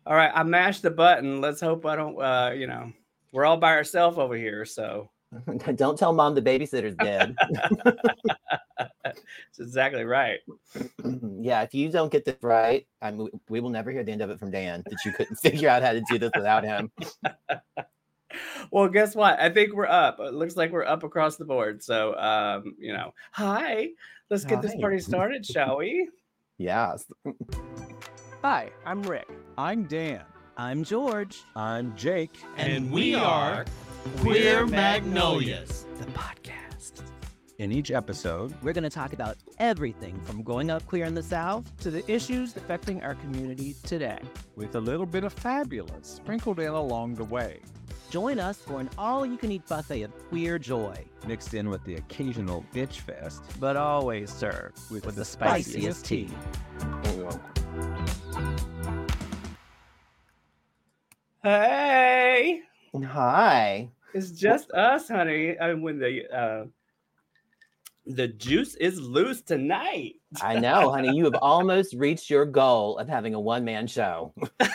All right, I mashed the button. Let's hope I don't. We're all by ourselves over here, so Don't tell mom the babysitter's dead. that's exactly right. Yeah, if you don't get this right, we will never hear the end of it from Dan that you couldn't figure out how to do this without him. Well, guess what? I think we're up. It looks like we're up across the board. So, hi. Let's get this Hi. party started, shall we? Yes. Hi, I'm Rick. I'm Dan. I'm George. I'm Jake. And we are Queer Magnolias, the podcast. In each episode, We're going to talk about everything from growing up queer in the South To the issues affecting our community today. with a little bit of fabulous sprinkled in along the way, Join us for an all-you-can-eat buffet of queer joy, mixed in with the occasional bitch fest But always served with the spiciest tea. Hey, Hi. it's just us, honey. I mean, when the juice is loose tonight. I know, honey. You have almost reached your goal of having a one-man show.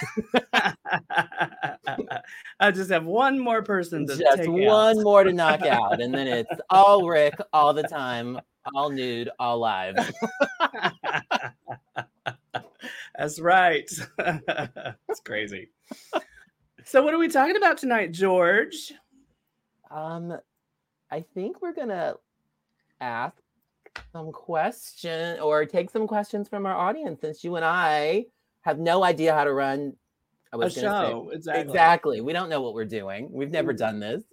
I just have one more person to Just take one out. more to knock out, and then it's all Rick, all the time, all nude, all live. That's right. It's crazy. So, what are we talking about tonight, George? I think we're gonna ask some question or take some questions from our audience, since you and I have no idea how to run A gonna show. Exactly. We don't know what we're doing. We've never done this.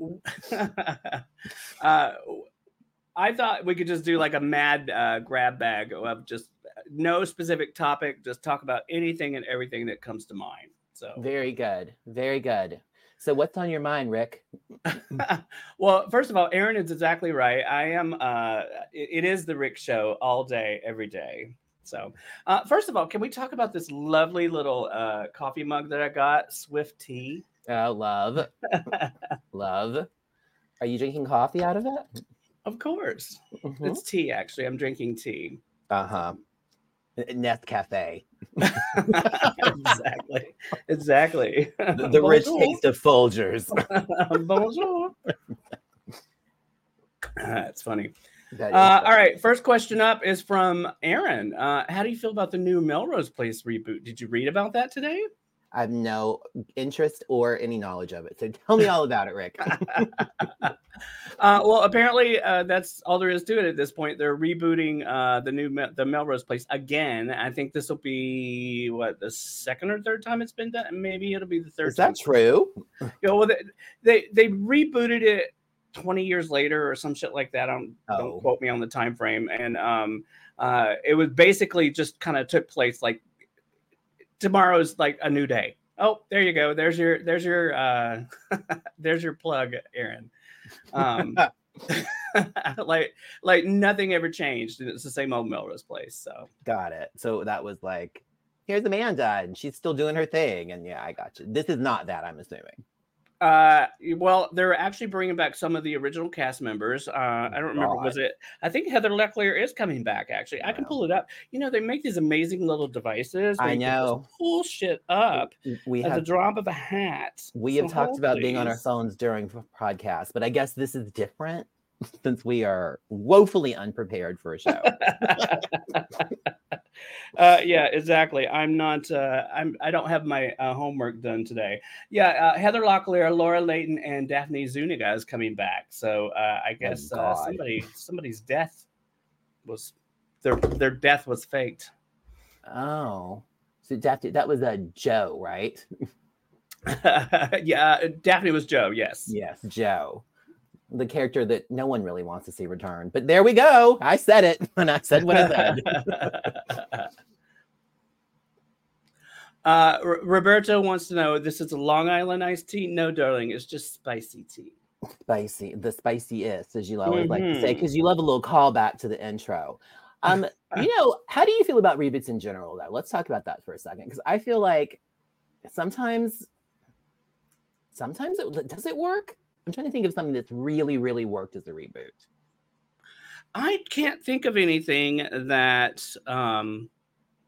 I thought we could just do like a mad grab bag of just no specific topic, just talk about anything and everything that comes to mind. So, Very good. Very good. So what's on your mind, Rick? well, first of all, Aaron is exactly right. I am. It is the Rick Show all day, every day. So, first of all, can we talk about this lovely little coffee mug that I got, Swift Tea? Oh, love. Love. Are you drinking coffee out of it? Of course, Mhm. it's tea. Actually, I'm drinking tea. Uh-huh. Nescafe. Exactly. The rich taste of Folgers. Bonjour. That's funny. That is All funny. right, first question up is from Aaron. How do you feel about the new Melrose Place reboot? Did you read about that today? I have no interest or any knowledge of it. So tell me all about it, Rick. Well, apparently that's all there is to it at this point. They're rebooting the Melrose Place again. I think this will be the second or third time it's been done. Maybe it'll be the third. Is that true? Well, they rebooted it 20 years later or some shit like that. Don't quote me on the time frame. And it was basically just kind of took place like tomorrow's like a new day. Oh, there you go. There's your there's your plug, Aaron. like nothing ever changed. It's the same old Melrose Place. So Got it. So that was like, here's Amanda, and she's still doing her thing. And yeah, I got you. This is not that, I'm assuming. well, they're actually bringing back some of the original cast members. I don't remember. God. Was it? I think Heather Locklear is coming back. Actually, I can Wow. pull it up. They make these amazing little devices. where I you can just know. pull shit up We at the have drop of a hat. we So have talked hold, about being on our please. phones during podcasts, but I guess this is different since we are woefully unprepared for a show. Yeah, exactly. I'm not. I don't have my homework done today. Yeah, Heather Locklear, Laura Layton, and Daphne Zuniga is coming back. So I guess God. somebody's death was their death was faked. Oh, so that was a Joe, right? Yeah, Daphne was Joe. Yes. Yes, Joe, the character that no one really wants to see return. But there we go. I said it, and I said what I said. Roberto wants to know, this is a Long Island iced tea? No, darling, it's just spicy tea. Spicy, the spiciest, as you always like to say, because you love a little callback to the intro. How do you feel about reboots in general, though? Let's talk about that for a second, because I feel like sometimes does it work? I'm trying to think of something that's really, really worked as a reboot. I can't think of anything that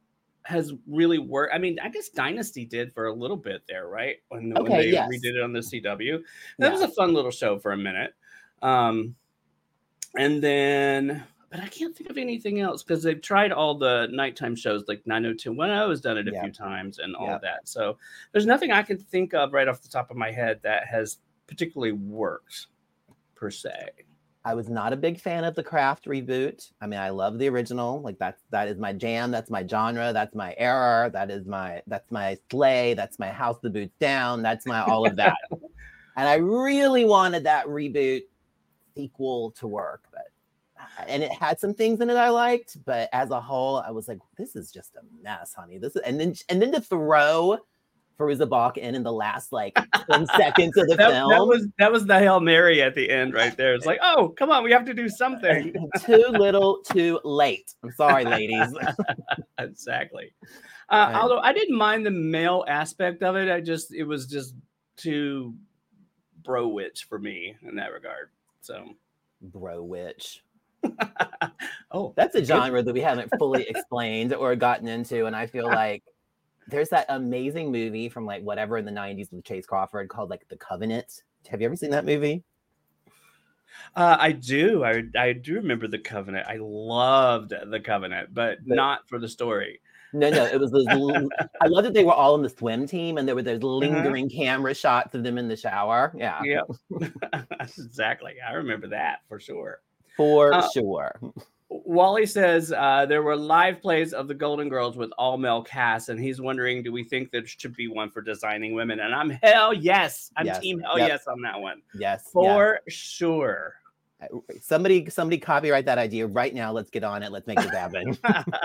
has really worked. I mean, I guess Dynasty did for a little bit there, right? When they redid it on the CW. That was a fun little show for a minute. And then, but I can't think of anything else because they've tried all the nighttime shows like 90210 has done it a few times and all of that. So there's nothing I can think of right off the top of my head that has particularly worked per se. I was not a big fan of the Craft reboot. I mean, I love the original. Like that is my jam. That's my genre. That's my era. That's my Slay. That's my House the Boots Down. That's my all of that. And I really wanted that reboot sequel to work, and it had some things in it I liked, but as a whole, I was like, this is just a mess, honey. And then to throw Fairuza Balk in the last like 10 seconds of the film. That was the Hail Mary at the end right there. It's like, oh, come on, we have to do something. Too little, too late. I'm sorry, ladies. Exactly. Although I didn't mind the male aspect of it. It was just too bro witch for me in that regard. So bro witch. Oh, that's a genre that we haven't fully explained or gotten into, and I feel like there's that amazing movie from like whatever in the 90s with Chase Crawford called like The Covenant. Have you ever seen that movie? I do. I do remember The Covenant. I loved The Covenant, but not for the story. No, it was those. I love that they were all in the swim team, and there were those lingering camera shots of them in the shower. Yeah. Exactly. I remember that for sure. For sure. Wally says there were live plays of the Golden Girls with all male casts, and he's wondering, do we think there should be one for designing women? And I'm hell yes. I'm team hell yes on that one. Yes. For sure. Somebody copyright that idea right now. Let's get on it. Let's make it happen.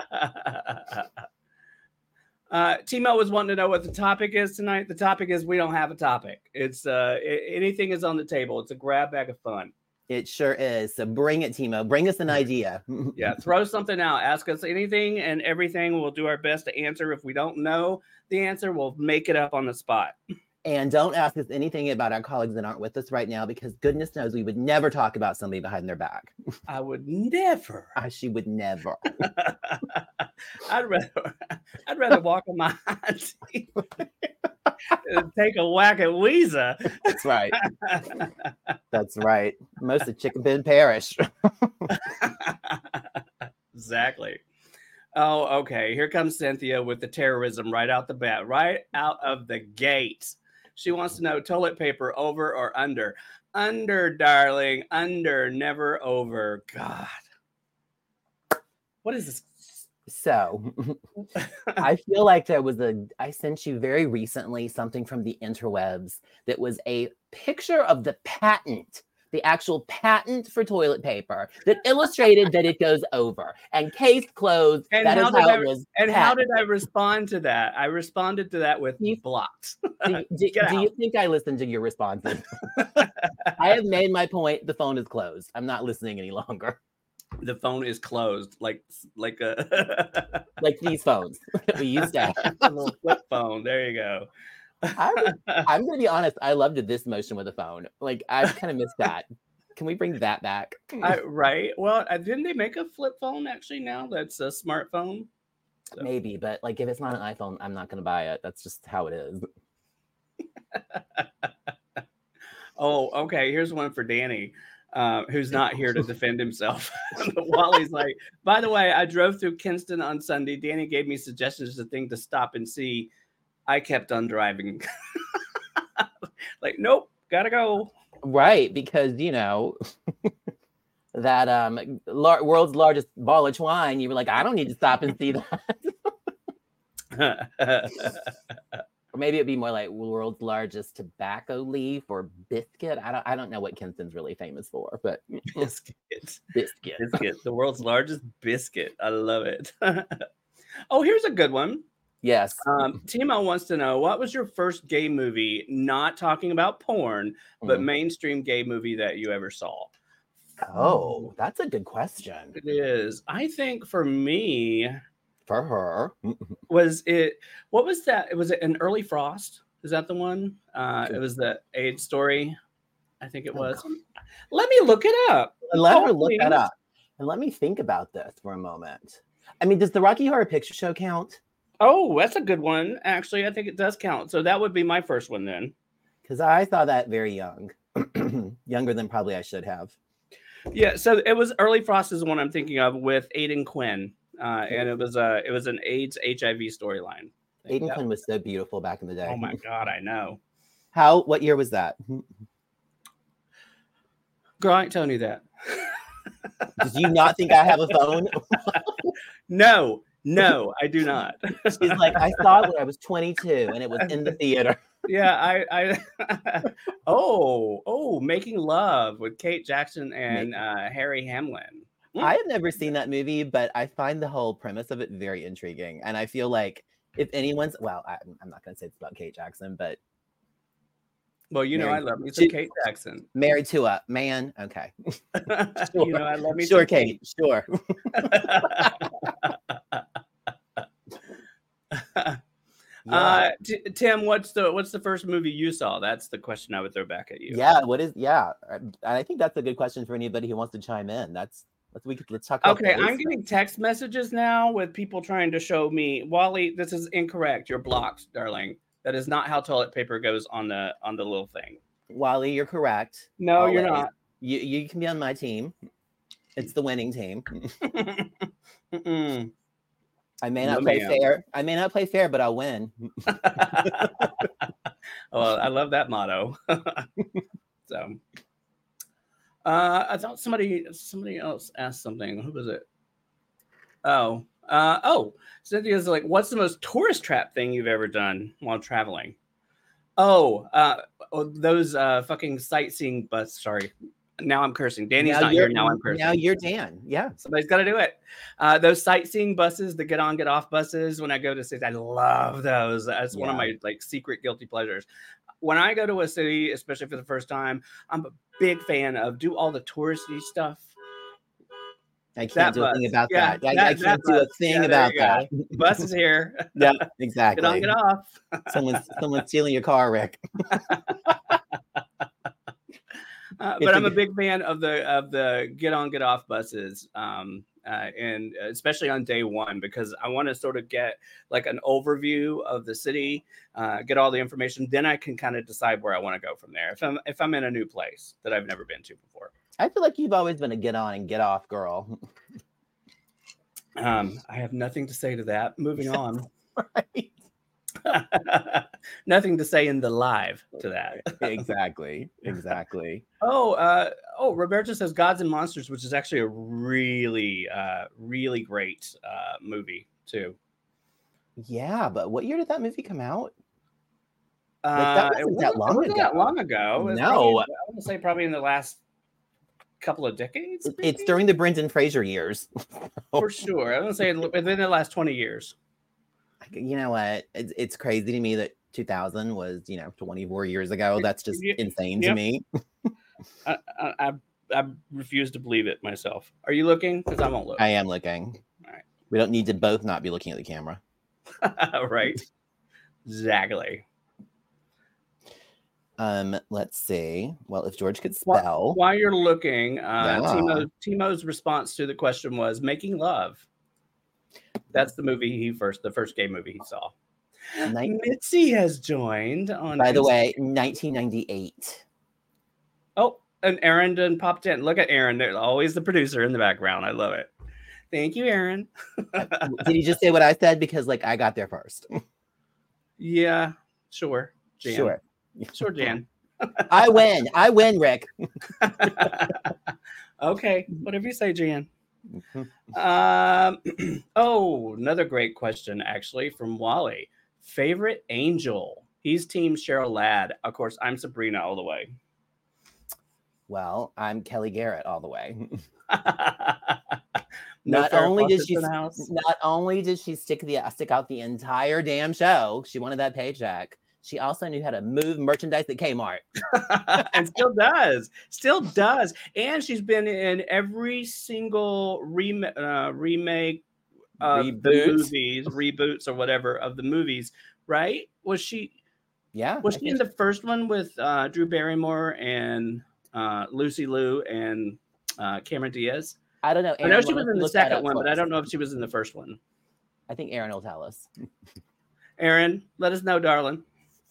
Timo was wanting to know what the topic is tonight. The topic is we don't have a topic. It's anything is on the table. It's a grab bag of fun. It sure is. So bring it, Timo. Bring us an idea. Yeah, throw something out. Ask us anything and everything. We'll do our best to answer. If we don't know the answer, we'll make it up on the spot. And don't ask us anything about our colleagues that aren't with us right now, because goodness knows we would never talk about somebody behind their back. I would never. She would never. I'd rather walk on my hands and take a whack at Weezer. That's right. That's right. Most of Chicken Pen Parish. Exactly. Oh, okay. Here comes Cynthia with the terrorism right out the bat, right out of the gate. She wants to know toilet paper over or under. Under, darling. Under, never over. God. What is this? So I feel like I sent you very recently something from the interwebs that was a picture of the patent, the actual patent for toilet paper that illustrated that it goes over. And case closed. And that how is how it was. And how did I respond to that? I responded to that with blocked. Do you think I listened to your responses? I have made my point. The phone is closed. I'm not listening any longer. The phone is closed, like like these phones we used to have. A little flip phone. There you go. I'm gonna be honest. I loved this motion with a phone. Like I kind of missed that. Can we bring that back? Right. Well, didn't they make a flip phone actually now? That's a smartphone. So. Maybe, but like if it's not an iPhone, I'm not gonna buy it. That's just how it is. Oh, okay. Here's one for Danny. Who's not here to defend himself. Wally's like, by the way, I drove through Kinston on Sunday. Danny gave me suggestions of things to stop and see. I kept on driving. Like, nope, gotta go. Right, because that world's largest ball of twine. You were like, I don't need to stop and see that. Or maybe it'd be more like world's largest tobacco leaf or biscuit. I don't know what Kinston's really famous for, but biscuit. The world's largest biscuit. I love it. Oh, here's a good one. Yes. Timo wants to know, what was your first gay movie, not talking about porn, but mainstream gay movie that you ever saw? Oh, that's a good question. It is. I think for me, for her, what was that? Was it An Early Frost? Is that the one? It was the AIDS story. I think it was. Let me look it up. Let her look that up. And let me think about this for a moment. I mean, does the Rocky Horror Picture Show count? Oh, that's a good one. Actually, I think it does count. So that would be my first one then. Because I saw that very young, younger than probably I should have. Yeah, so it was Early Frost is the one I'm thinking of with Aidan Quinn, and it was an AIDS HIV storyline. Aidan Quinn was so beautiful back in the day. Oh my God, I know. What year was that? Girl, I ain't telling you that. Did you not think I have a phone? No, I do not. She's like, I saw it when I was 22 and it was in the theater. Yeah, Making Love with Kate Jackson and Harry Hamlin. I have never seen that movie, but I find the whole premise of it very intriguing. And I feel like if anyone's, well, I'm not going to say it's about Kate Jackson, but. Well, I love me some Kate Jackson. Married to a man. Okay. Sure. I love me sure, some Kate. Sure. Tim, what's the first movie you saw? That's the question I would throw back at you. Yeah. I think that's a good question for anybody who wants to chime in. Let's talk about Okay, I'm getting text messages now with people trying to show me, Wally, this is incorrect. You're blocked, darling. That is not how toilet paper goes on the little thing. Wally, you're correct. No, always. You're not. You can be on my team. It's the winning team. I may not play fair. I may not play fair, but I'll win. Well, I love that motto. So, I thought somebody else asked something. Who was it? Cynthia's like, what's the most tourist trap thing you've ever done while traveling? Those fucking sightseeing bus. Sorry. Now I'm cursing. Danny's not here. Now I'm cursing. Now you're Dan. Yeah. Somebody's got to do it. Those sightseeing buses, the get on, get off buses. When I go to cities, I love those. That's one of my secret guilty pleasures. When I go to a city, especially for the first time, I'm a big fan of do all the touristy stuff. I can't do a thing about that. I can't do a thing about that. Bus is here. Yeah, exactly. Get on, get off. Someone's stealing your car, Rick. But I'm a big fan of the get on, get off buses, and especially on day one, because I want to sort of get like an overview of the city, get all the information. Then I can kind of decide where I want to go from there. If I'm in a new place that I've never been to before. I feel like you've always been a get on and get off girl. I have nothing to say to that. Moving on. Right. Nothing to say in the live to that. Exactly. Roberta says Gods and Monsters, which is actually a really, really great movie too. Yeah, but what year did that movie come out? It wasn't that long ago. No, I want to say probably in the last couple of decades. It's during the Brendan Fraser years. For sure. I want to say within the last 20 years. You know what? It's crazy to me that 2000 was 24 years ago. That's just insane to me. I refuse to believe it myself. Are you looking? Because I won't look. I am looking. All right. We don't need to both not be looking at the camera. Right. Exactly. Let's see. Well, if George could spell. While you're looking, Timo's response to the question was Making Love. That's the first gay movie he saw. Mitzi has joined on. By the way, 1998. Oh, and Aaron done popped in. Look at Aaron. There's always the producer in the background. I love it. Thank you, Aaron. Did you just say what I said? Because I got there first. Yeah, sure. Jan. Sure, Jan. I win, Rick. Okay, whatever you say, Jan. Another great question, actually, from Wally. Favorite angel? He's team Cheryl Ladd. Of course, I'm Sabrina all the way. Well, I'm Kelly Garrett all the way. Not only did she stick out the entire damn show, she wanted that paycheck. She also knew how to move merchandise at Kmart. And still does. And she's been in every single remake of the movies, reboots or whatever of the movies, right? Was she? Yeah. Was she in the first one with Drew Barrymore and Lucy Liu and Cameron Diaz? I don't know. I know she was in the second one, but I don't know if she was in the first one. I think Aaron will tell us. Aaron, let us know, darling.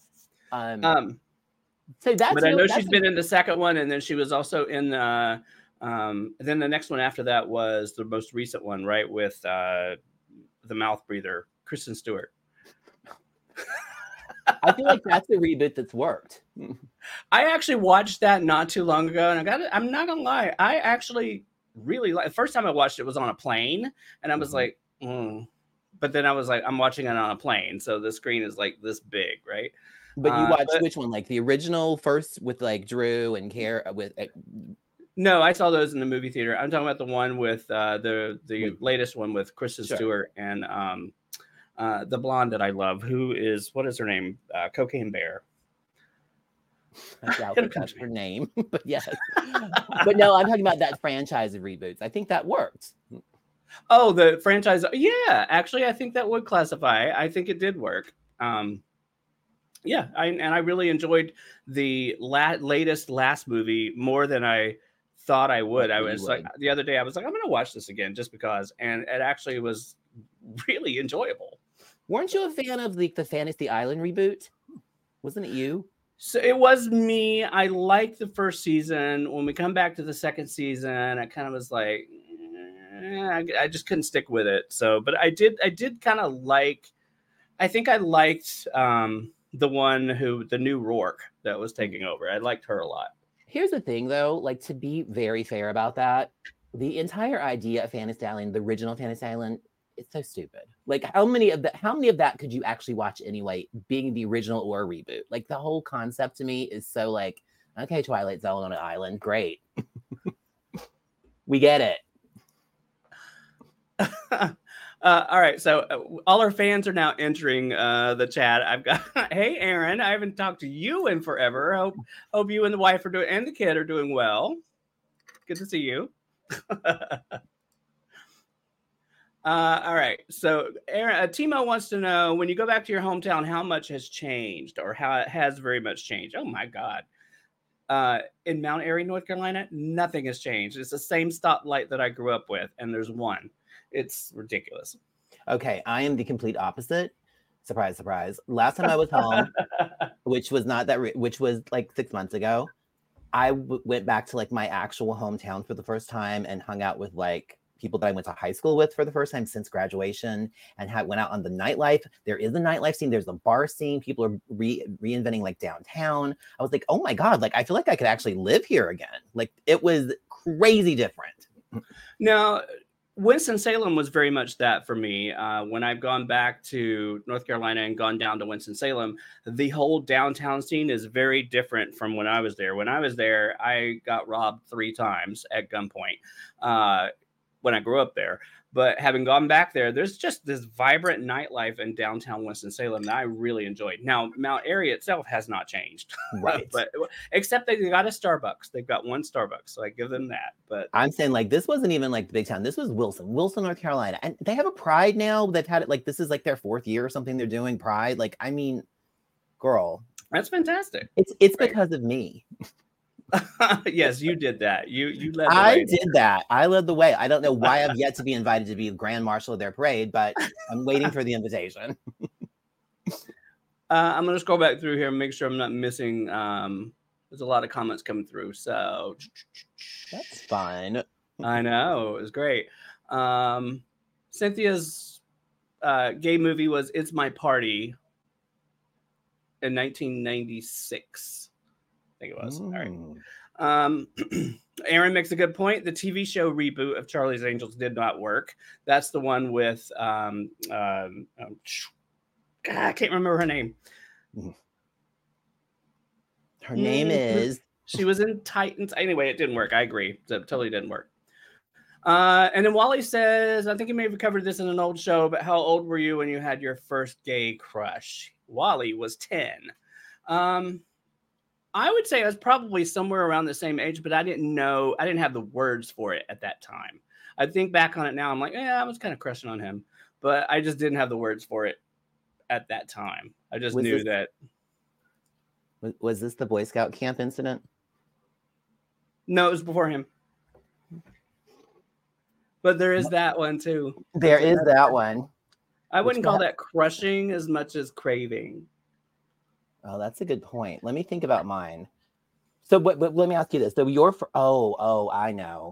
So that's. But I know she's been in the second one, and then she was also in the. Then the next one after that was the most recent one, right, with the mouth breather, Kristen Stewart. I feel like that's a reboot that's worked. I actually watched that not too long ago, and I'm not gonna lie, I actually really like. The first time I watched it was on a plane, and I was like, but then I was like, I'm watching it on a plane, so the screen is like this big, right? But you watched which one? Like the original first with like Drew and Care with. No, I saw those in the movie theater. I'm talking about the one with the latest one with Kristen Stewart and the blonde that I love. What is her name? Cocaine Bear. I doubt that's her name, but yes. But no, I'm talking about that franchise of reboots. I think that worked. Oh, the franchise. Yeah, actually, I think that would classify. I think it did work. Yeah, I really enjoyed the last movie more than I thought I would. I was like the other day, I was like, I'm going to watch this again just because, and it actually was really enjoyable. Weren't you a fan of the Fantasy Island reboot? Wasn't it you? So it was me. I liked the first season. When we come back to the second season, I kind of was like, I just couldn't stick with it. So, but I did kind of like. I think I liked the new Rourke that was taking over. I liked her a lot. Here's the thing, though. Like, to be very fair about that, the entire idea of Fantasy Island, the original Fantasy Island, it's so stupid. Like, how many of that could you actually watch anyway, being the original or a reboot? Like, the whole concept to me is so like, okay, Twilight Zone on an island, great. We get it. All right, so all our fans are now entering the chat. I've got, hey Aaron, I haven't talked to you in forever. Hope you and the wife and the kid are doing well. Good to see you. All right, so Aaron, Timo wants to know, when you go back to your hometown, how much has changed, or how it has very much changed. Oh my God. In Mount Airy, North Carolina, nothing has changed. It's the same stoplight that I grew up with, and there's one. It's ridiculous. Okay, I am the complete opposite. Surprise, surprise. Last time I was home, which was like 6 months ago, I went back to like my actual hometown for the first time and hung out with like people that I went to high school with for the first time since graduation, and went out on the nightlife. There is a nightlife scene. There's a bar scene. People are reinventing like downtown. I was like, oh my God, like I feel like I could actually live here again. Like it was crazy different. Now, Winston-Salem was very much that for me. When I've gone back to North Carolina and gone down to Winston-Salem, the whole downtown scene is very different from when I was there. When I was there, I got robbed 3 times at gunpoint when I grew up there. But having gone back there, there's just this vibrant nightlife in downtown Winston-Salem that I really enjoyed. Now, Mount Airy itself has not changed. Right. But except they got a Starbucks. They've got one Starbucks, so I give them that. But I'm saying like this wasn't even like the big town. This was Wilson, North Carolina. And they have a Pride now. They've had it like this is like their 4th year or something. They're doing Pride. Like, I mean, girl. That's fantastic. It's right. Because of me. Yes, you did that. You led the way. I did that. I led the way. I don't know why I've yet to be invited to be Grand Marshal of their parade, but I'm waiting for the invitation. I'm going to scroll back through here and make sure I'm not missing. There's a lot of comments coming through, so that's fine. I know, it was great. Cynthia's gay movie was "It's My Party" in 1996. I think it was. All right. Aaron makes a good point. The TV show reboot of Charlie's Angels did not work. That's the one with God, I can't remember her name. Her name is. She was in Titans. Anyway, it didn't work. I agree. It totally didn't work. And then Wally says, I think you may have covered this in an old show, but how old were you when you had your first gay crush? Wally was 10. I would say I was probably somewhere around the same age, but I didn't have the words for it at that time. I think back on it now, I'm like, yeah, I was kind of crushing on him, but I just didn't have the words for it at that time. I just knew that. Was this the Boy Scout camp incident? No, it was before him. But there is that one too. There is that one. I wouldn't call that crushing as much as craving. Oh, that's a good point. Let me think about mine. So let me ask you this. So I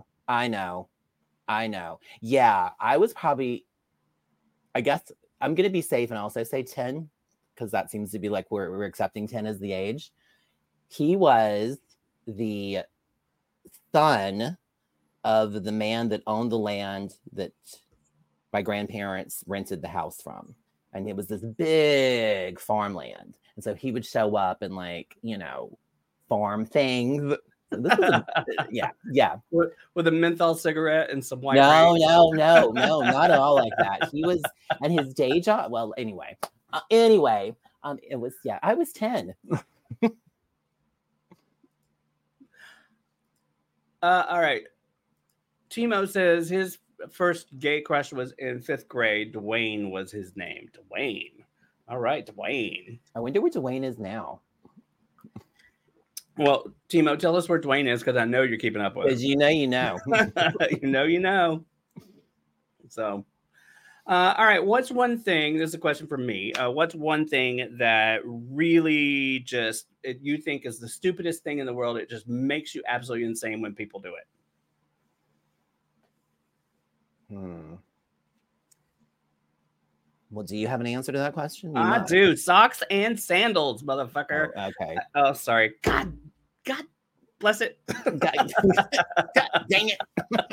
know. Yeah, I was probably, I guess I'm going to be safe and also say 10 because that seems to be like we're accepting 10 as the age. He was the son of the man that owned the land that my grandparents rented the house from. And it was this big farmland. And so he would show up and farm things. So this was yeah. With a menthol cigarette and some white. No, not at all like that. He was, and his day job. Well, anyway, it was I was 10. All right. Timo says his first gay crush was in 5th grade. Dwayne was his name. Dwayne. All right, Dwayne. I wonder where Dwayne is now. Well, Timo, tell us where Dwayne is because I know you're keeping up with him. Because you know. you know. So, all right. What's one thing? This is a question for me. What's one thing that really just you think is the stupidest thing in the world? It just makes you absolutely insane when people do it. Well, do you have an answer to that question? I do. Socks and sandals, motherfucker. Oh, okay. Oh, sorry. God bless it. God dang it.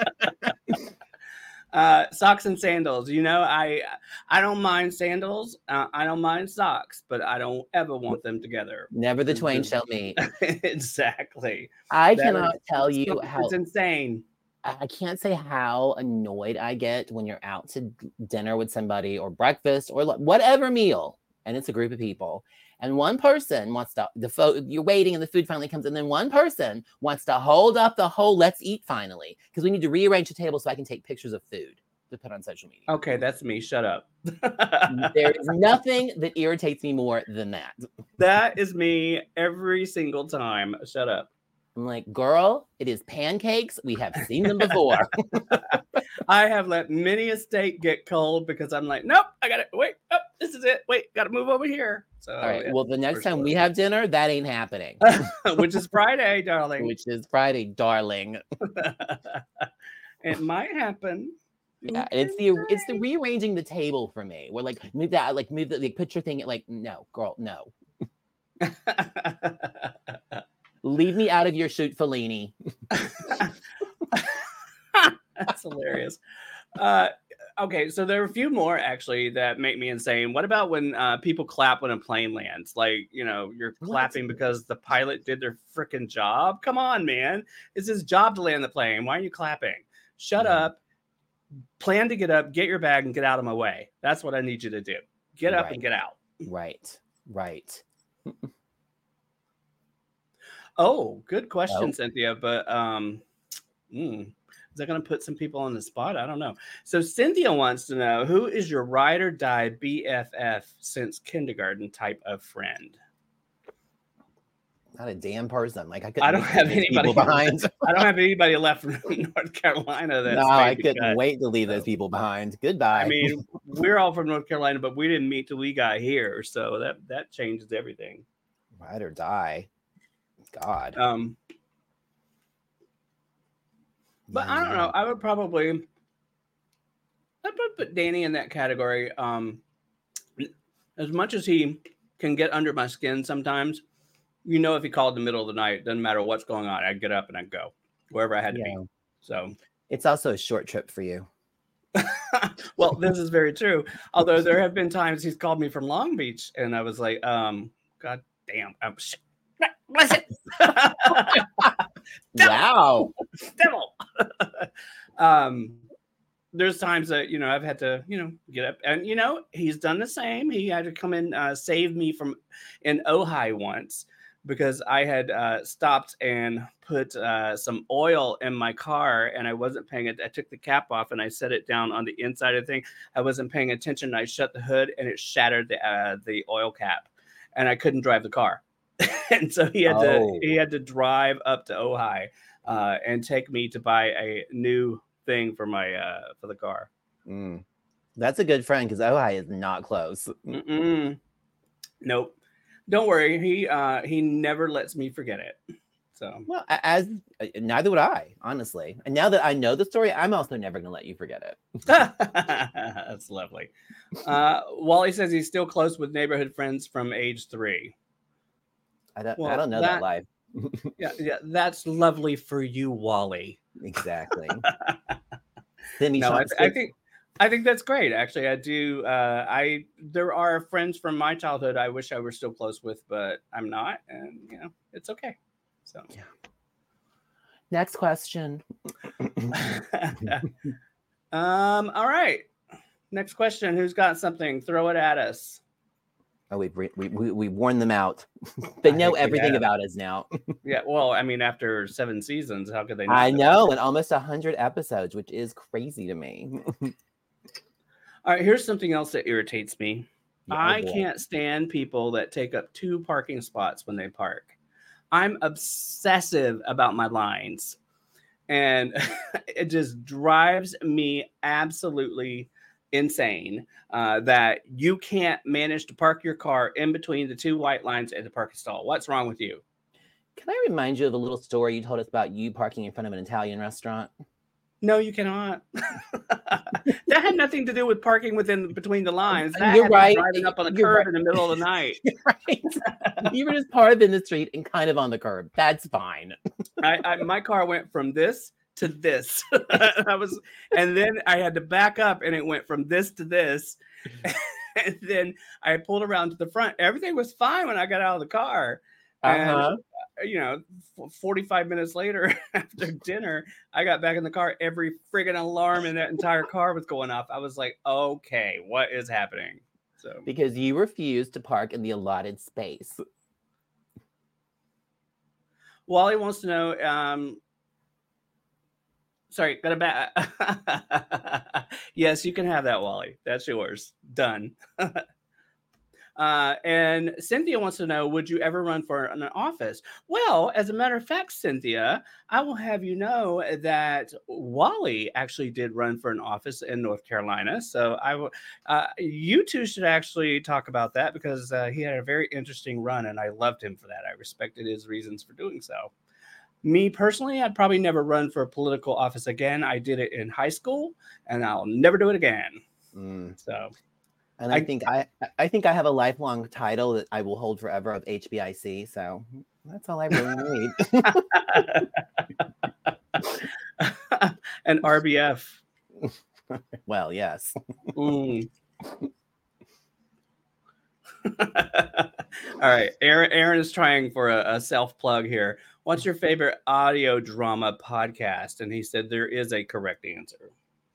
Socks and sandals. I don't mind sandals. I don't mind socks, but I don't ever want them together. Never the twain shall meet. Exactly. I cannot tell you how it's insane. I can't say how annoyed I get when you're out to dinner with somebody or breakfast or whatever meal, and it's a group of people, and one person wants to you're waiting and the food finally comes, and then one person wants to hold up the whole let's eat finally because we need to rearrange the table so I can take pictures of food to put on social media. Okay, that's me. Shut up. There is nothing that irritates me more than that. That is me every single time. Shut up. I'm like, girl, it is pancakes. We have seen them before. I have let many a steak get cold because I'm like, nope, I got it. Wait, this is it. Wait, got to move over here. So, all right. Well, the next time we have dinner, that ain't happening. Which is Friday, darling. It might happen. Yeah, it's the rearranging the table for me. We're like, move the picture thing. Like, no, girl, no. Leave me out of your shoot, Fellini. That's hilarious. Okay, so there are a few more actually that make me insane. What about when people clap when a plane lands? Like, you're clapping because the pilot did their freaking job. Come on, man. It's his job to land the plane. Why are you clapping? Shut up. Plan to get up, get your bag, and get out of my way. That's what I need you to do. Get up and get out. Right. Oh, good question, Cynthia. But is that going to put some people on the spot? I don't know. So Cynthia wants to know, who is your ride or die BFF since kindergarten type of friend? Not a damn person. Like I don't have anybody behind. I don't have anybody left from North Carolina. I couldn't wait to leave those people behind. Goodbye. I mean, we're all from North Carolina, but we didn't meet till we got here, so that changes everything. Ride or die. God. But I don't know. I would probably put Danny in that category. As much as he can get under my skin sometimes, if he called in the middle of the night, doesn't matter what's going on, I'd get up and I'd go wherever I had to be. So it's also a short trip for you. Well, this is very true. Although there have been times he's called me from Long Beach, and I was like, God damn, shit. Bless it. Wow. Devil. There's times that, I've had to, get up and, he's done the same. He had to come and save me from in Ojai once because I had stopped and put some oil in my car and I wasn't paying it. I took the cap off and I set it down on the inside of the thing. I wasn't paying attention. I shut the hood and it shattered the oil cap and I couldn't drive the car. And so he had to drive up to Ojai and take me to buy a new thing for my for the car. That's a good friend because Ojai is not close. Nope. Don't worry. He never lets me forget it. So well, as neither would I, honestly. And now that I know the story, I'm also never gonna let you forget it. That's lovely. Wally says he's still close with neighborhood friends from age 3. I don't know that life. yeah, that's lovely for you, Wally. Exactly. No, I think that's great. Actually, I do. There are friends from my childhood I wish I were still close with, but I'm not, and it's okay. So yeah. Next question. All right. Next question. Who's got something? Throw it at us. Oh, we worn them out. They know everything about us now. Yeah, well, I mean, after 7 seasons, how could they not? I know, and almost 100 episodes, which is crazy to me. All right, here's something else that irritates me. I can't stand people that take up 2 parking spots when they park. I'm obsessive about my lines, and it just drives me absolutely insane that you can't manage to park your car in between the 2 white lines at the parking stall. What's wrong with you? Can I remind you of a little story you told us about you parking in front of an Italian restaurant? No, you cannot. That had nothing to do with parking between the lines. That You're right. Driving up on the curb in the middle of the night. You're right. You were just part of in the street and kind of on the curb. That's fine. My car went from this to this. And then I had to back up, and it went from this to this. And then I pulled around to the front. Everything was fine when I got out of the car. And 45 minutes later after dinner, I got back in the car. Every friggin' alarm in that entire car was going off. I was like, okay, what is happening? So because you refused to park in the allotted space. Wally wants to know, sorry, got a bat. Yes, you can have that, Wally. That's yours. Done. And Cynthia wants to know, would you ever run for an office? Well, as a matter of fact, Cynthia, I will have you know that Wally actually did run for an office in North Carolina. So you two should actually talk about that because he had a very interesting run and I loved him for that. I respected his reasons for doing so. Me personally, I'd probably never run for a political office again. I did it in high school and I'll never do it again. So. And I think I have a lifelong title that I will hold forever of HBIC. So that's all I really need. And RBF. Well, yes. All right. Aaron is trying for a self-plug here. What's your favorite audio drama podcast? And he said there is a correct answer.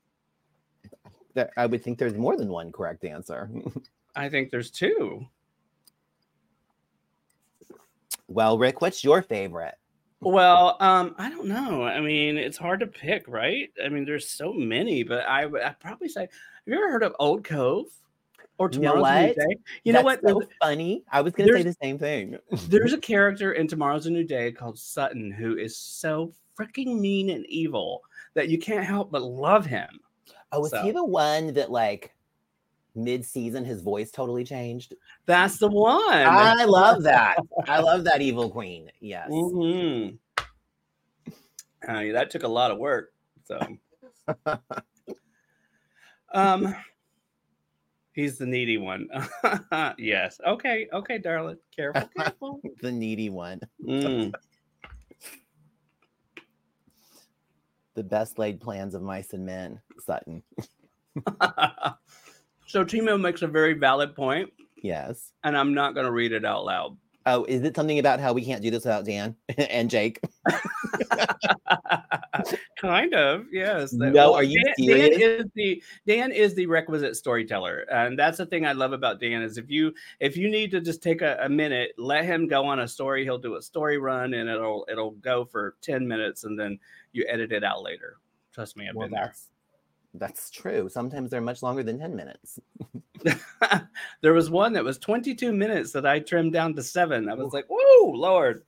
I would think there's more than one correct answer. I think there's 2. Well, Rick, what's your favorite? Well, I don't know. I mean, it's hard to pick, right? I mean, there's so many, but I'd probably say, have you ever heard of Old Cove? Or Tomorrow's a New Day? You know what? So funny. I was going to say the same thing. There's a character in Tomorrow's a New Day called Sutton who is so freaking mean and evil that you can't help but love him. Oh, was he the one that like mid-season his voice totally changed? That's the one. I love that. I love that evil queen. Yes. Mm-hmm. That took a lot of work. So he's the needy one. Yes. Okay, darling. Careful. The needy one. The best laid plans of mice and men, Sutton. So Timo makes a very valid point. Yes. And I'm not going to read it out loud. Oh, is it something about how we can't do this without Dan and Jake? Kind of, yes. No, are you serious? Dan is the requisite storyteller, and that's the thing I love about Dan is if you need to just take a minute, let him go on a story. He'll do a story run, and it'll go for 10 minutes, and then you edit it out later. Trust me, I've been there. That's true. Sometimes they're much longer than 10 minutes. There was one that was 22 minutes that I trimmed down to 7. I was like, whoa, Lord.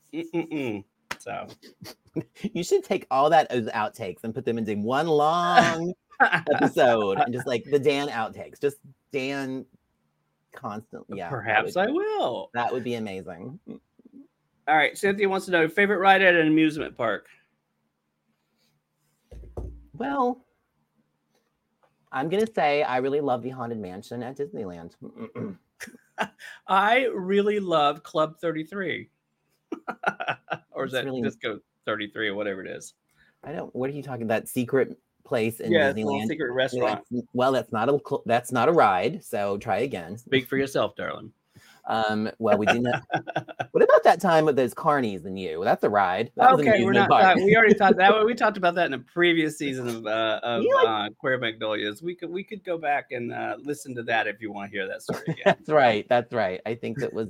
So you should take all that as outtakes and put them into one long episode, and just like the Dan outtakes, just Dan constantly. Yeah, Perhaps I will. That would be amazing. All right, Cynthia wants to know favorite ride at an amusement park. Well, I'm gonna say I really love the Haunted Mansion at Disneyland. I really love Club 33. Or is that really... Disco 33 or whatever it is? I don't. What are you talking about? That secret place in Disneyland? Secret restaurant. Well, that's not a ride. So try again. Speak for yourself, darling. Well, we did not. What about that time with those carnies and you? That's a ride. Okay, we're not. We already talked that. We talked about that in a previous season of Queer Magnolias. We could go back and listen to that if you want to hear that story again. That's right. I think it was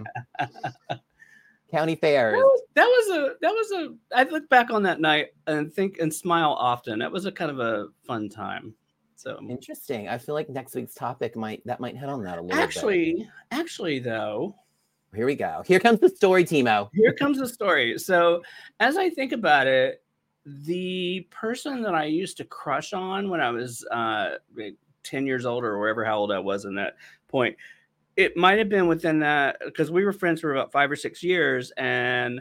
county fairs. That was a. I look back on that night and think and smile often. That was a kind of a fun time. So interesting. I feel like next week's topic might hit on that a little bit. Actually, though, here we go. Here comes the story, Timo. Here comes the story. So, as I think about it, the person that I used to crush on when I was 10 years old or wherever how old I was in that point, it might have been within that because we were friends for about 5 or 6 years, and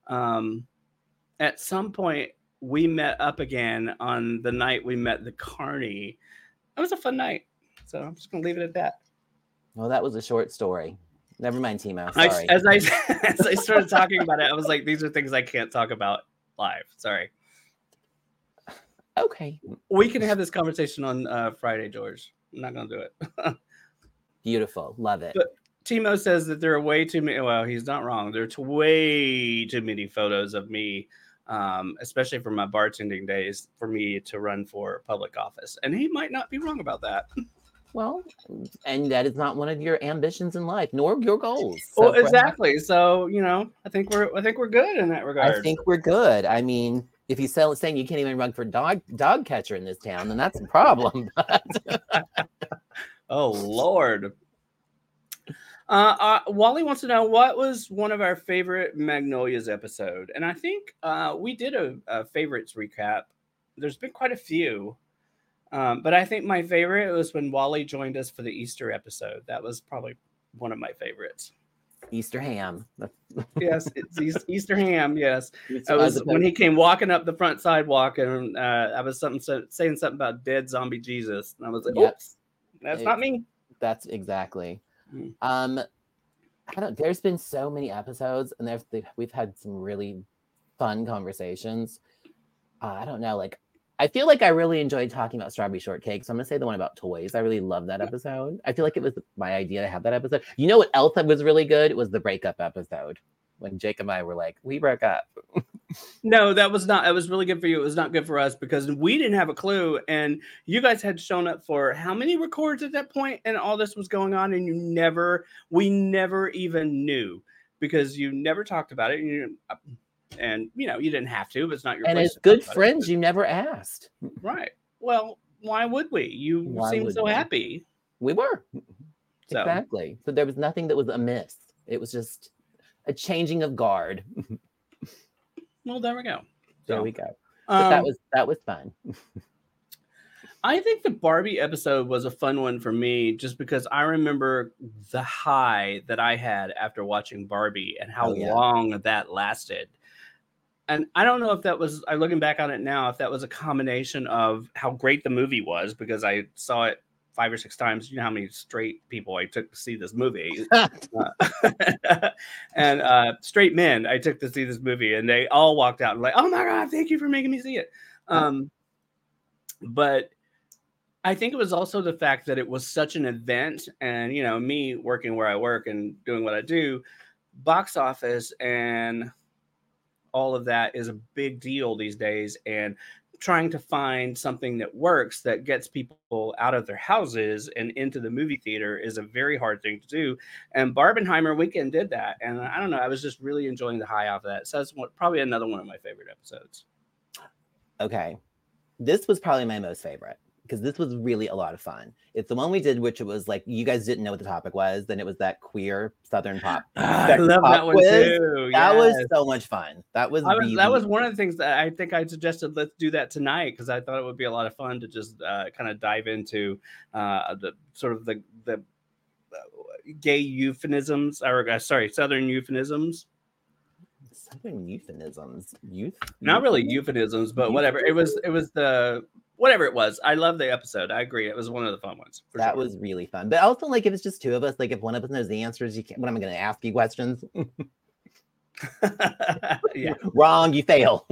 at some point we met up again on the night we met the Carney. It was a fun night, so I'm just gonna leave it at that. Well, that was a short story. Never mind, Timo. Sorry. As I started talking about it, I was like, these are things I can't talk about live. Sorry. Okay. We can have this conversation on Friday, George. I'm not gonna do it. Beautiful, love it. But Timo says that there are way too many. Well, he's not wrong. There's way too many photos of me. Especially from my bartending days, for me to run for public office, and he might not be wrong about that. Well, and that is not one of your ambitions in life, nor your goals. So well, exactly. So I think we're good in that regard. I think we're good. I mean, if you saying you can't even run for dog catcher in this town, then that's a problem. Oh Lord. Wally wants to know what was one of our favorite Magnolias episode, and I think we did a favorites recap. There's been quite a few, but I think my favorite was when Wally joined us for the Easter episode. That was probably one of my favorites. Easter ham. Yes, it's Easter ham. Yes, it was when he came walking up the front sidewalk, and I was saying something about dead zombie Jesus, and I was like, "Oops, that's not me." That's exactly. There's been so many episodes, and we've had some really fun conversations. I don't know, like I feel like I really enjoyed talking about Strawberry Shortcake, so I'm gonna say the one about toys. I really love that episode. I feel like it was my idea to have that episode. You know what else was really good? It was the breakup episode when Jake and I were like, we broke up. No, that was not. It was really good for you. It was not good for us because we didn't have a clue, and you guys had shown up for how many records at that point, and all this was going on, and we never even knew because you never talked about it, and you didn't have to. But it's not your. And as good friends, you never asked. Right. Well, why would we? You seemed so happy. We were. So. Exactly. So there was nothing that was amiss. It was just a changing of guard. Well, there we go. There we go. But that was fun. I think the Barbie episode was a fun one for me just because I remember the high that I had after watching Barbie and how long that lasted. And I don't know if that was, I'm looking back on it now, if that was a combination of how great the movie was because I saw it 5 or 6 times. You know how many straight people I took to see this movie. And straight men I took to see this movie, and they all walked out and like, oh my God, thank you for making me see it. But I think it was also the fact that it was such an event, and me working where I work and doing what I do, box office and all of that is a big deal these days, and trying to find something that works that gets people out of their houses and into the movie theater is a very hard thing to do. And Barbenheimer Weekend did that. And I don't know, I was just really enjoying the high off of that. So that's probably another one of my favorite episodes. Okay. This was probably my most favorite. because this was really a lot of fun. It's the one we did, which it was like you guys didn't know what the topic was. Then it was that queer Southern pop. I love that one too. That was so much fun. That was one of the things that I think I suggested. Let's do that tonight because I thought it would be a lot of fun to just kind of dive into the sort of the gay euphemisms, or Southern euphemisms. Southern euphemisms, not really euphemisms, but whatever. It was the whatever it was. I love the episode. I agree. It was one of the fun ones. That was really fun. But also, like, if it's just two of us, like, if one of us knows the answers, you can't. What am I going to ask you questions? Yeah, wrong. You fail.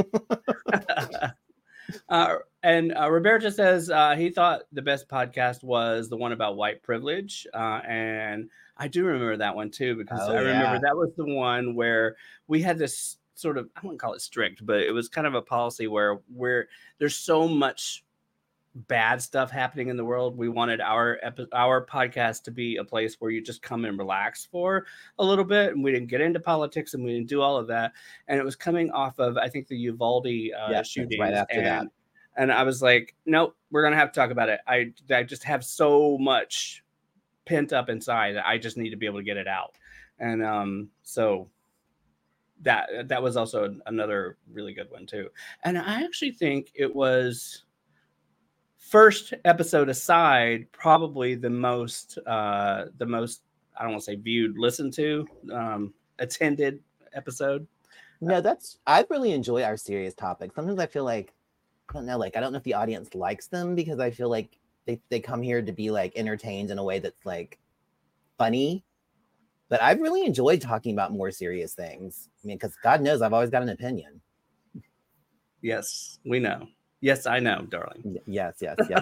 And Roberta says he thought the best podcast was the one about white privilege, and I do remember that one too because I remember that was the one where we had this sort of, I wouldn't call it strict, but it was kind of a policy where there's so much bad stuff happening in the world. We wanted our podcast to be a place where you just come and relax for a little bit, and we didn't get into politics and we didn't do all of that. And it was coming off of, I think, the Uvalde shootings right after that. And I was like, nope, we're gonna have to talk about it. I just have so much pent up inside that I just need to be able to get it out. And so that was also another really good one too. And I actually think it was, first episode aside, probably the most I don't want to say viewed, listened to, attended episode. No, I really enjoy our serious topics. Sometimes I feel like, I don't know if the audience likes them because I feel like they come here to be like entertained in a way that's like funny. But I've really enjoyed talking about more serious things. I mean, because God knows I've always got an opinion. Yes, we know. Yes, I know, darling. Yes.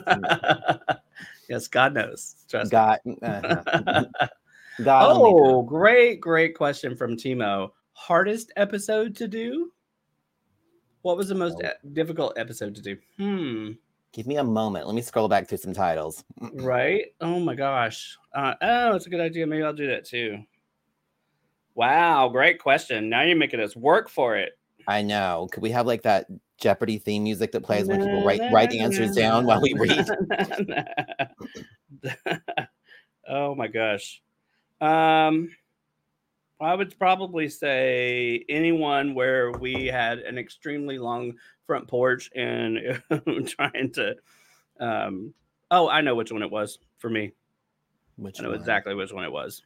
Yes, God knows. Trust God. God. Oh, great question from Timo. Hardest episode to do? What was the most difficult episode to do? Give me a moment. Let me scroll back through some titles. Right? Oh my gosh. It's a good idea. Maybe I'll do that too. Wow, great question. Now you're making us work for it. I know. Could we have like that Jeopardy theme music that plays when people write answers down while we read? Oh my gosh. I would probably say anyone where we had an extremely long front porch and trying to I know which one it was for me. I know exactly which one it was.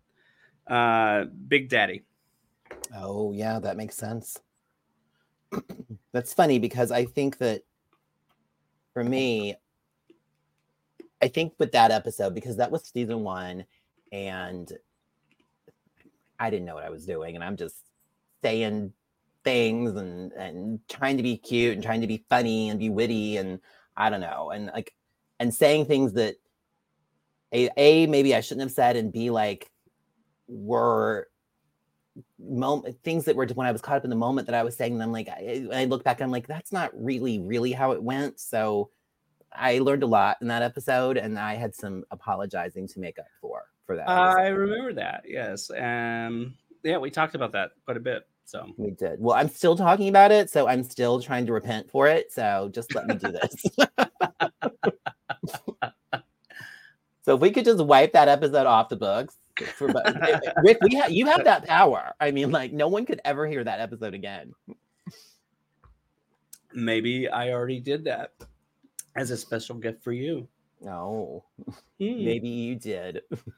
Big Daddy. Oh yeah, that makes sense. That's funny because I think that for me, I think with that episode, because that was season 1 and I didn't know what I was doing, and I'm just saying things and trying to be cute and trying to be funny and be witty, and I don't know, and saying things that a maybe I shouldn't have said, and B like were things that were when I was caught up in the moment that I was saying them. Like I look back, I'm like, that's not really how it went. So I learned a lot in that episode, and I had some apologizing to make up for that. I remember that. Yes. Yeah, we talked about that quite a bit. So we did. Well, I'm still talking about it, so I'm still trying to repent for it. So just let me do this. So if we could just wipe that episode off the books. Rick, you have that power. I mean, like no one could ever hear that episode again. Maybe I already did that as a special gift for you. No, maybe you did.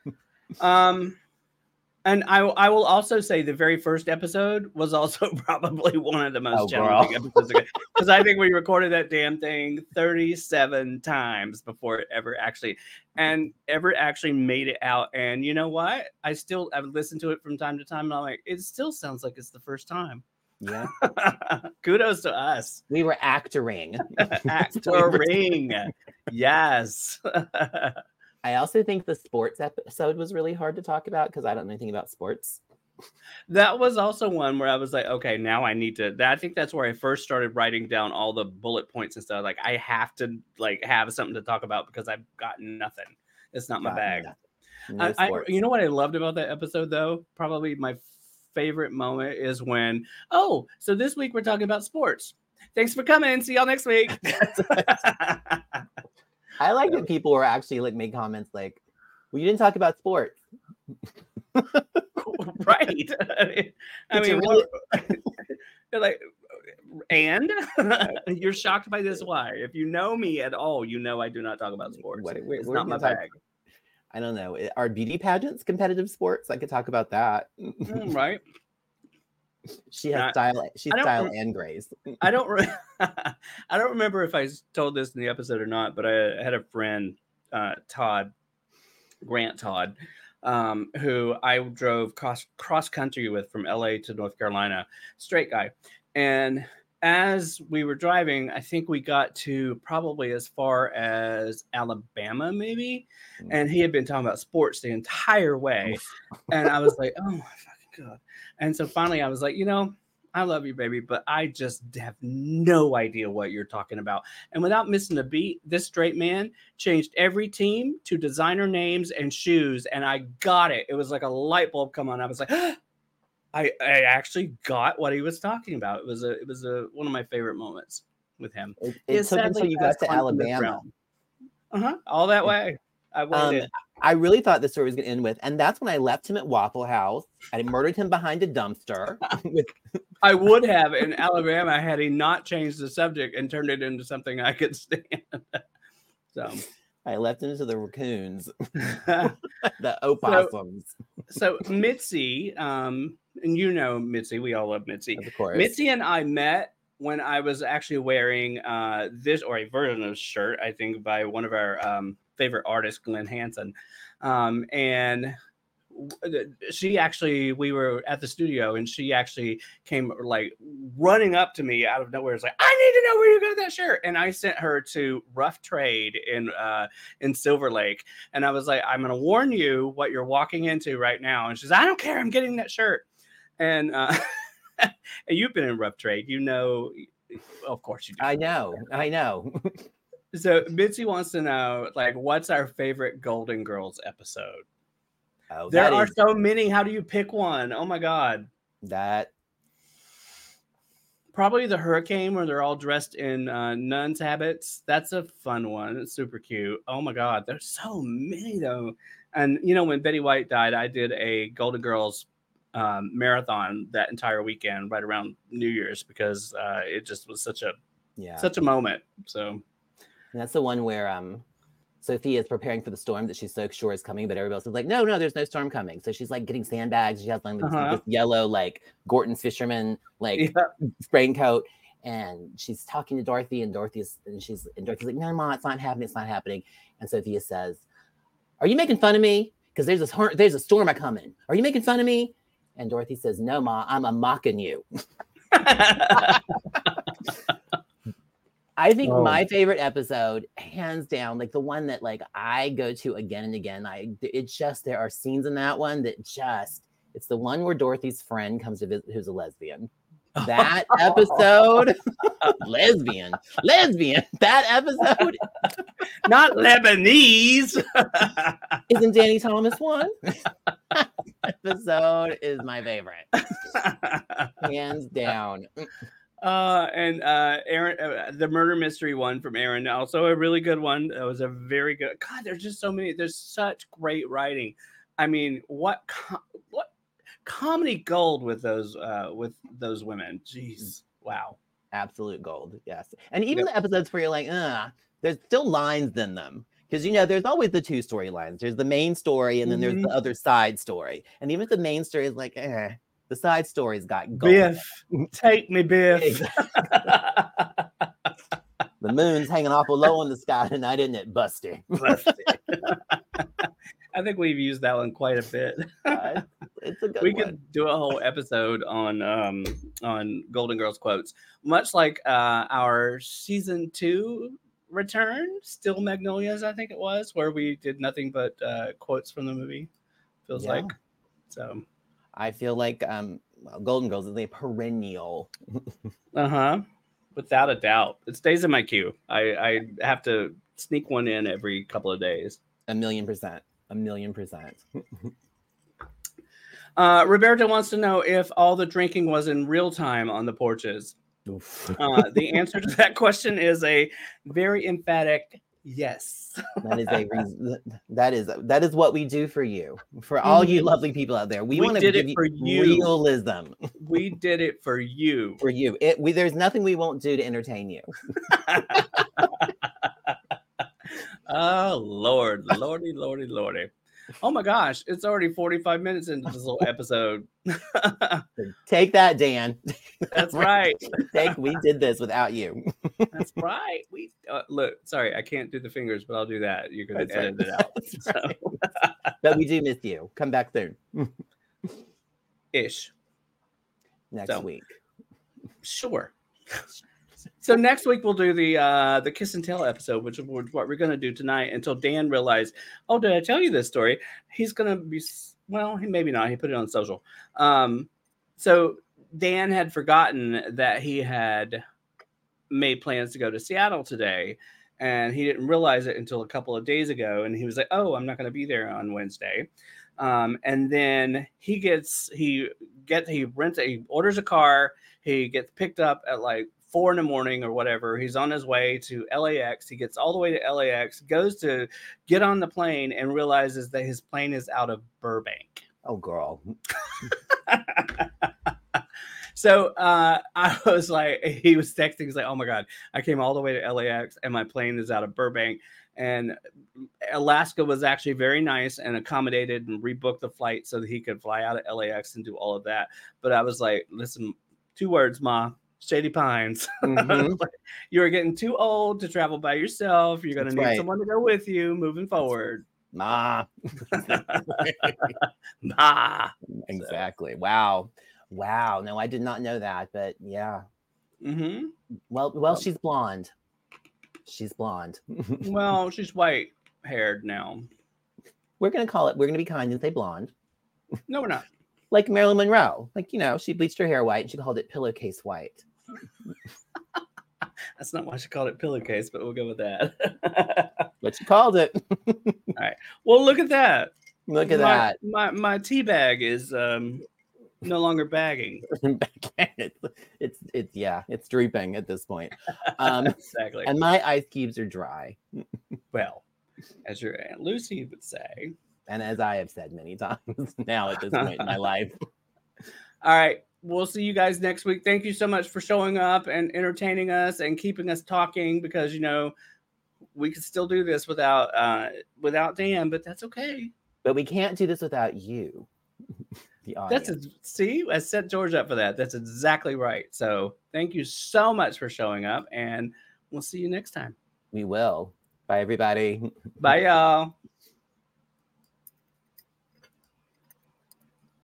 And I will also say the very first episode was also probably one of the most challenging episodes because I think we recorded that damn thing 37 times before it ever actually made it out. And you know what? I've listened to it from time to time, and I'm like, it still sounds like it's the first time. Yeah. Kudos to us. We were actoring. Actoring. Yes. I also think the sports episode was really hard to talk about because I don't know anything about sports. That was also one where I was like, okay, now I need to. I think that's where I first started writing down all the bullet points and stuff. Like I have to have something to talk about because I've got nothing. It's not my bag. You know what I loved about that episode though? Probably my favorite moment is when, so this week we're talking about sports. Thanks for coming. See y'all next week. I like that people were actually like make comments like, "Well, you didn't talk about sports." Right. I mean, really... like, and you're shocked by this? Why? If you know me at all, you know I do not talk about sports. It's not my bag. I don't know. Are beauty pageants competitive sports? I could talk about that. Right. She has style. She's style and grace. I don't remember if I told this in the episode or not, but I had a friend, Grant Todd, who I drove cross country with from LA to North Carolina, straight guy. And as we were driving, I think we got to probably as far as Alabama, maybe. And he had been talking about sports the entire way. And I was like, oh my fucking God. And so finally I was like, I love you, baby, but I just have no idea what you're talking about. And without missing a beat, this straight man changed every team to designer names and shoes. And I got it. It was like a light bulb come on. I was like, I actually got what he was talking about. It was one of my favorite moments with him. It took until you got to Alabama. All that way. I really thought the story was going to end with, and that's when I left him at Waffle House. I murdered him behind a dumpster. I would have in Alabama had he not changed the subject and turned it into something I could stand. So I left him to the raccoons, the opossums. So Mitzi, and Mitzi, we all love Mitzi. Of course. Mitzi and I met when I was actually wearing this, or a version of this shirt, I think, by one of our favorite artists, Glenn Hansen. And we were at the studio, and she actually came like running up to me out of nowhere. It's like, I need to know where you got that shirt. And I sent her to Rough Trade in Silver Lake. And I was like, I'm going to warn you what you're walking into right now. And she's like, I don't care. I'm getting that shirt. And and you've been in Rough Trade, of course you do. I know. So Mitzi wants to know, like, what's our favorite Golden Girls episode? Oh, there are so many. How do you pick one? Oh my God. That probably the hurricane where they're all dressed in nuns' habits. That's a fun one. It's super cute. Oh my God. There's so many though. And when Betty White died, I did a Golden Girls marathon that entire weekend right around New Year's because it just was such a moment. So and that's the one where Sophia is preparing for the storm that she's so sure is coming, but everybody else is like, no, there's no storm coming. So she's like getting sandbags. She has like this yellow like Gorton's fisherman raincoat, and she's talking to Dorothy, and Dorothy's like, no, Mom, it's not happening. And Sophia says, are you making fun of me? Because there's a storm coming. Are you making fun of me? And Dorothy says, no, Ma, I'm mocking you. I think my favorite episode, hands down, like the one that like I go to again and again. There are scenes in that one that it's the one where Dorothy's friend comes to visit who's a lesbian. That episode, lesbian, that episode. Not Lebanese. Isn't Danny Thomas one? Episode is my favorite. Hands down. And Aaron, the murder mystery one from Aaron, also a really good one. That was a very good. God, there's just so many. There's such great writing. I mean, what comedy gold with those women. Jeez, wow, absolute gold. Yes, and even the episodes where you're like, there's still lines in them because there's always the two storylines. There's the main story, and then there's the other side story. And even if the main story is like, the side story's got gold. Biff, take me, Biff. The moon's hanging awful low in the sky tonight, isn't it, Busty? I think we've used that one quite a bit. It's a good we one. could do a whole episode on Golden Girls quotes, much like our season 2 return, Still Magnolias, I think it was, where we did nothing but quotes from the movie. Feels like so. I feel like Golden Girls is a perennial. Without a doubt. It stays in my queue. I have to sneak one in every couple of days. 1,000,000%. 1,000,000%. Roberta wants to know if all the drinking was in real time on the porches. The answer to that question is a very emphatic Yes. That is a reason. That is what we do for you, for all you lovely people out there. We want to did give it for you. realism. We did it for you. For you. There's nothing we won't do to entertain you. Oh Lord, lordy. Oh my gosh, it's already 45 minutes into this little episode. Take that, Dan. That's right. We did this without you. That's right. We look. Sorry, I can't do the fingers, but I'll do that. You're gonna That's edit right. it out. That's right. But we do miss you. Come back soon. Ish. Next week. Sure. So next week we'll do the Kiss and Tell episode, which is what we're going to do tonight until Dan realized, oh, did I tell you this story? He's going to be, well, maybe not. He put it on social. So Dan had forgotten that he had made plans to go to Seattle today, and he didn't realize it until a couple of days ago. And he was like, oh, I'm not going to be there on Wednesday. And then he orders a car. He gets picked up at like 4 a.m. or whatever. He's on his way to LAX. He gets all the way to LAX, goes to get on the plane, and realizes that his plane is out of Burbank. Oh, girl. So I was like, he was texting. He's like, oh my God, I came all the way to LAX and my plane is out of Burbank. And Alaska was actually very nice and accommodated and rebooked the flight so that he could fly out of LAX and do all of that. But I was like, listen, 2 words, Ma. Shady Pines. Mm-hmm. You're getting too old to travel by yourself. You're going to need someone to go with you moving forward. Ma. Ma. Exactly. So. Wow. No, I did not know that, but yeah. Mm-hmm. Well, she's blonde. Well, she's white haired now. We're going to be kind and say blonde. No, we're not. Like Marilyn Monroe. Like, she bleached her hair white and she called it pillowcase white. That's not why she called it pillowcase, but we'll go with that. But she called it. All right. Well, look at that. Look at that. My tea bag is no longer bagging. It's drooping at this point. Exactly. And my ice cubes are dry. Well, as your Aunt Lucy would say. And as I have said many times now at this point in my life. All right. We'll see you guys next week. Thank you so much for showing up and entertaining us and keeping us talking because, we can still do this without Dan, but that's okay. But we can't do this without you. The audience. I set George up for that. That's exactly right. So thank you so much for showing up and we'll see you next time. We will. Bye, everybody. Bye, y'all.